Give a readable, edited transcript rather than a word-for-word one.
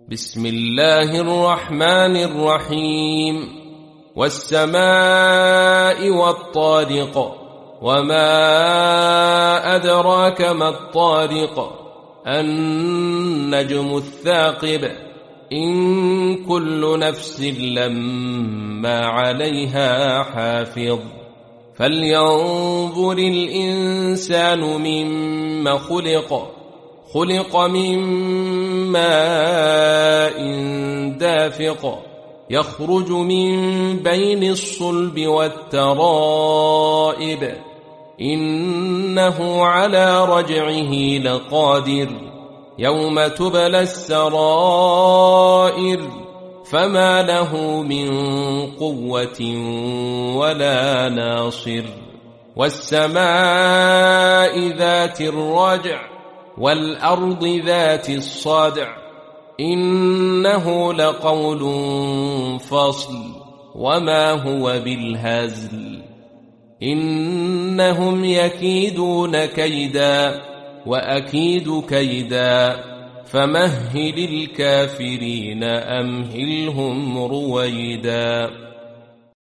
بسم الله الرحمن الرحيم والسماء والطارق وما أدراك ما الطارق النجم الثاقب إن كل نفس لما عليها حافظ فلينظر الإنسان مما خلق من ماء دافق يخرج من بين الصلب والترائب إنه على رجعه لقادر يوم تبلى السرائر فما له من قوة ولا ناصر والسماء ذات الرجع والأرض ذات الصدع إنه لقول فصل وما هو بالهزل إنهم يكيدون كيدا وأكيد كيدا فمهل الكافرين أمهلهم رويدا.